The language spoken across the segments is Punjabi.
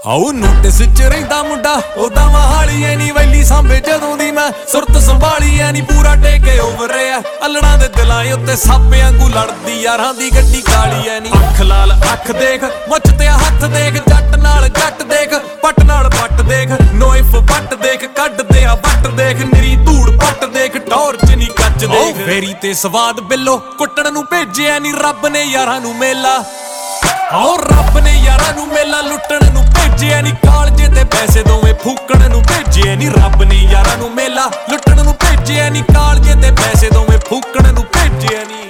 ਆਉ ਨੋਟਿਸ ਚ ਰਹਿੰਦਾ ਮੁੰਡਾ ਉਦਾਂ ਮਹਾਲੀ ਐ ਨੀ ਵੈਲੀ ਸਾਂਭੇ ਜਦੋਂ ਦੀ ਮੈਂ ਸੁਰਤ ਸੰਭਾਲੀ ਐ ਨੀ ਪੂਰਾ ਟੇਕੇ ਓਵਰ ਆ ਅਲੜਾਂ ਦੇ ਦਿਲਾਂ ਉੱਤੇ ਸੱਪ ਵਾਂਗੂ ਲੜਦੀ ਯਾਰਾਂ ਦੀ ਗੱਡੀ ਕਾਲੀ ਐ ਨੀ ਅੱਖ ਲਾਲ ਅੱਖ ਦੇਖ ਮੁੱਛ ਤੇ ਹੱਥ ਦੇਖ ਜੱਟ ਨਾਲ ਜੱਟ ਦੇਖ ਪੱਟ ਨਾਲ ਪੱਟ ਦੇਖ ਨੋਇਫ ਵੱਟ ਦੇਖ ਕੱਢਦੇ ਆ ਵੱਟ ਦੇਖ ਨਿਰੀ ਧੂੜ ਪੱਟ ਦੇਖ ਟੌਰਚ ਨੀ ਕੱਚ ਦੇਖ ਫੇਰੀ ਤੇ ਸਵਾਦ ਬਿੱਲੋ ਕੁੱਟਣ ਨੂੰ ਭੇਜਿਆ ਨੀ ਰੱਬ ਨੇ ਯਾਰਾਂ ਨੂੰ ਮੇਲਾ ਆਓ ਰੱਬ ਨੇ ਯਾਰਾਂ ਨੂੰ ਮੇਲਾ ਲੁੱਟਣ ਨੂੰ ਭੇਜਿਆ ਨੀ ਕਾਲਜੇ ਤੇ ਪੈਸੇ ਦੋਵੇਂ ਫੂਕਣ ਨੂੰ ਭੇਜਿਆ ਨੀ ਰੱਬ ਨੇ ਯਾਰਾਂ ਨੂੰ ਮੇਲਾ ਲੁੱਟਣ ਨੂੰ ਭੇਜਿਆ ਨੀ ਕਾਲਜੇ ਤੇ ਪੈਸੇ ਦੋਵੇਂ ਫੂਕਣ ਨੂੰ ਭੇਜਿਆ ਨੀ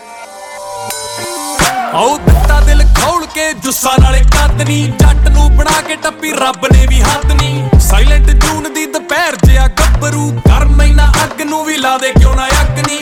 ਆਓ ਦਿੱਤਾ ਦਿਲ ਖੋਲ ਕੇ ਜੁੱਸਾ ਨਾਲੇ ਕੱਦ ਨੀ ਜੱਟ ਨੂੰ ਬਣਾ ਕੇ ਟੱਪੀ ਰੱਬ ਨੇ ਵੀ ਹੱਦ ਨੀ ਸਾਇਲੈਂਟ ਜੂਨ ਦੀ ਦੁਪਹਿਰ ਜਿਹਾ ਗੱਭਰੂ ਕਰ ਮੈਨਾ ਅੱਗ ਨੂੰ ਵੀ ਲਾ ਦੇ ਕਿਉਂ ਨਾ ਅੱਗ ਨੀ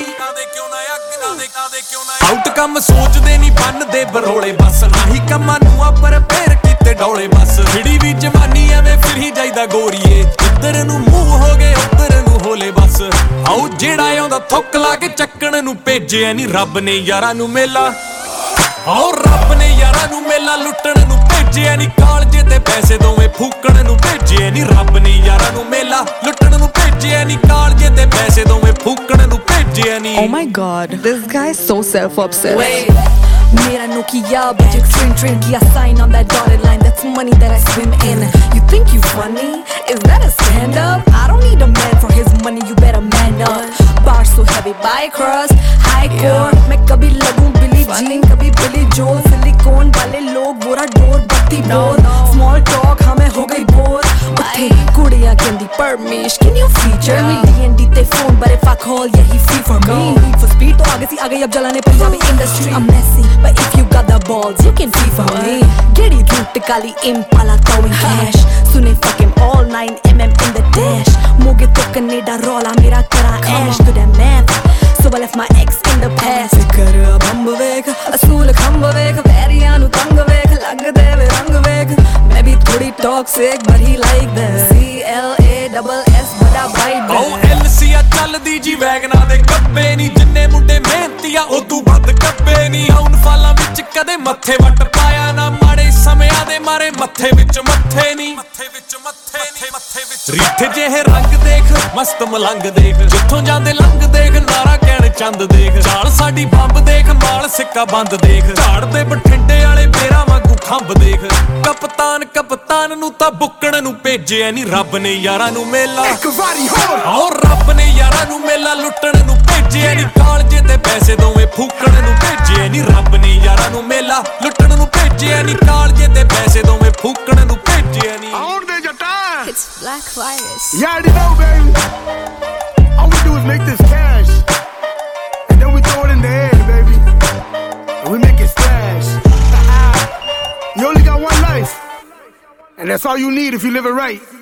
ਆਊਟਕਮ ਸੋਚਦੇ ਨੀ ਬੰਨਦੇ ਬਰੋਲੇ ਬਸ ਆਹੀ ਕੰਮਾਂ ਨੂੰ ਆਪਰ ਫੇਰ ਕੀਤੇ ਡੌਲੇ ਬਸ ਜਿਹੜੀ ਵੀ ਜਵਾਨੀ ਐਵੇਂ ਫਿਰ ਹੀ ਜਾਈਦਾ ਗੋਰੀਏ ਇੱਧਰ ਨੂੰ ਮੂੰਹ ਹੋ ਗਏ ਉੱਧਰ ਨੂੰ ਹੋਲੇ ਬਸ ਆਓ ਜਿਹੜਾ ਆਉਂਦਾ ਥੁੱਕ ਲਾ ਕੇ ਚੱਕਣ ਨੂੰ ਭੇਜਿਆ ਨੀ ਰੱਬ ਨੇ ਯਾਰਾਂ ਨੂੰ ਮੇਲਾ ਆਓ ਰੱਬ ਨੇ ਯਾਰਾਂ ਨੂੰ ਮੇਲਾ ਲੁੱਟਣ ਨੂੰ ਭੇਜਿਆ ਨੀ ਕਾਲਜੇ ਤੇ ਪੈਸੇ ਦੋਵੇਂ ਫੂਕਣ ਨੂੰ ਭੇਜਿਆ ਨੀ ਰੱਬ ਨੇ ਯਾਰਾਂ ਨੂੰ ਮੇਲਾ ਲੁੱਟਣ ਨੂੰ ਭੇਜਿਆ ਨੀ ਕਾਲਜੇ ਤੇ ਪੈਸੇ ਦੋਵੇਂ ਫੂਕਣ ਨੂੰ ਭੇਜਿਆ ਨੀ Oh my god, this guy is so self-obsessed. Wait, mera Nokia budget train kiya sign on that dotted line. That's money that I swim in. You think you funny? Is that a stand-up? I don't need a man for his money, you better man up. Bar so heavy, buy cross, high core. मैं कभी लगूं Billie Jean, कभी Billy Joel. Silicone वाले लोग बोरा डोर बत्ती बोल. Small talk हमें हो गई बोर. उत्थे कुड़ियां कहंदी Paramesh, can you feature me? D&D ते phone, but if I call, yeah he free for me. Need for speed तो आगे सी आ गई अब जलाने Punjabi industry. I'm messy, but if you got the balls, you can free for me. Gedi root Kali impala throwing cash. सुने fuck him all 9mm in the dash. मोगे तो कनेडा रोला मेरा करा ash to the math. So I left my ex in the past. कर अब हम वेख असूल खंब वेख पैरियां नु तंग वेख लग दे वे रंग वेख मैं भी थोड़ी toxic but he like that. CLASS बड़ा भाई ਓ LCA ਚੱਲਦੀ ਜੀ ਵੈਗਨਾਂ ਦੇ ਕੱਪੇ ਨੀ ਜਿੰਨੇ ਮੁੰਡੇ ਮਿਹਨਤੀ ਆ ਉਦੋਂ ਵੱਧ ਕੱਪੇ ਨੀ ਆਉਣ ਫਾਲਾਂ ਵਿੱਚ ਕਦੇ ਮੱਥੇ ਵੱਟ ਪਾਇਆ ਨਾ ਮਾੜੇ ਸਮਿਆਂ ਦੇ ਮਾਰੇ ਮੱਥੇ ਵਿੱਚ ਮੱਥੇ ਨੀ ਰੀਠ ਜਿਹੇ ਰੰਗ ਦੇਖ ਮਸਤ ਮਲੰਗ ਦੇਖ ਜਿੱਥੋਂ ਜਾਂਦੇ ਲੰਘ ਦੇਖ ਨਾਰਾ ਕਹਿਣ ਚੰਦ ਦੇਖ ਚਾਲ ਸਾਡੀ ਬੰਬ ਦੇਖ ਮਾਲ ਸਿੱਕਾ ਬੰਦ ਦੇਖ ਝਾੜਦੇ ਬਠਿੰਡੇ ਵਾਲੇ ਬੇਰਾਂ ਵਾਂਗੂ ਖੰਭ ਦੇਖ ਕਪਤਾਨ ਨੂੰ ਤਾਂ ਬੁੱਕਣ ਨੂੰ ਭੇਜਿਆ ਨੀ ਰੱਬ ਨੇ ਯਾਰਾਂ ਨੂੰ ਮੇਲਾ ਆਓ ਰੱਬ ਨੇ ਯਾਰਾਂ ਨੂੰ ਮੇਲਾ ਲੁੱਟਣ ਨੂੰ ਭੇਜਿਆ ਨੀ ਕਾਲਜੇ ਤੇ ਪੈਸੇ ਦੋਵੇਂ ਫੂਕਣ ਨੂੰ ਭੇਜਿਆ ਨੀ ਰੱਬ ਨੇ ਯਾਰਾਂ ਨੂੰ ਮੇਲਾ ਲੁੱਟਣ ਨੂੰ ਭੇਜਿਆ ਨੀ ਕਾਲਜੇ ਤੇ ਪੈਸੇ ਦੋਵੇਂ ਫੂਕਣ ਨੂੰ ਭੇਜਿਆ ਨੀ It's Black Virus. You already know, baby. All we do is make this cash, and then we throw it in the air, baby. And we make it splash. You only got one life, and that's all you need if you live it right.